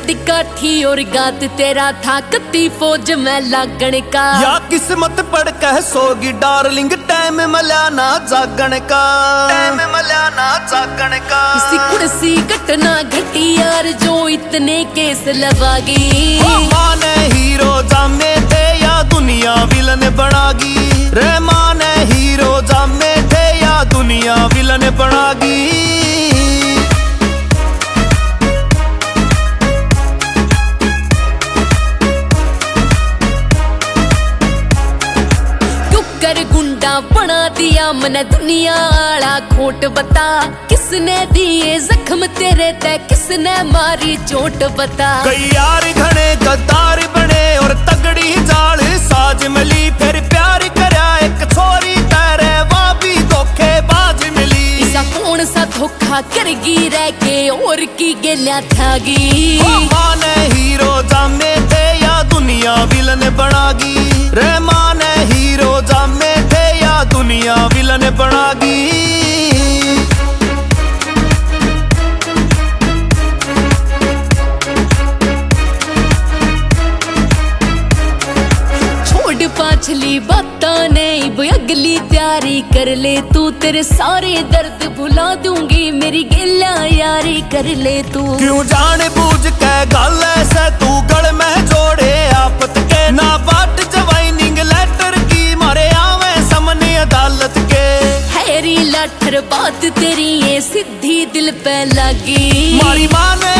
दी काठी और गात तेरा था कत्ती फौज में लागण का। या किस्मत पड़ कह सोगी डार्लिंग टाइम मल्याना जागण का, टाइम मल्याना जागण का। इसी कुर्सी घटना घटी यार जो इतने केस लवागी। माने हीरो जामे थे या दुनिया विलन बनागी, रे माने हीरो जामे थे या दुनिया विलन बनागी। गुंडा बना दिया मने दुनिया आला खोट बता, किसने दिए जख्म तेरे ते किसने मारी चोट बता। कई यार घने गद्दार बने और तगड़ी जाल साज मिली, फिर प्यार करया एक छोरी तेरे वह भी धोखेबाज मिली। ऐसा कौन सा धोखा करगी रह के और की गेल्या थागी। माने हीरो जामे थे या दुनिया विलन बनागी, रे माने हीरो जामे थे या दुनिया विलन बनागी। पाछली बातां नहीं वो अगली तैयारी कर ले तू, तेरे सारे दर्द भुला दूंगी मेरी गिला यारी कर ले तू। क्यों जाने बूझ के गल ऐसे तू गल में जोड़े आपत के, ना बाट ज्वाइनिंग लेटर की मारे आवे सामने अदालत के। हैरी लाठर बात तेरी ये सीधी दिल पे लगी, मारी माँ ने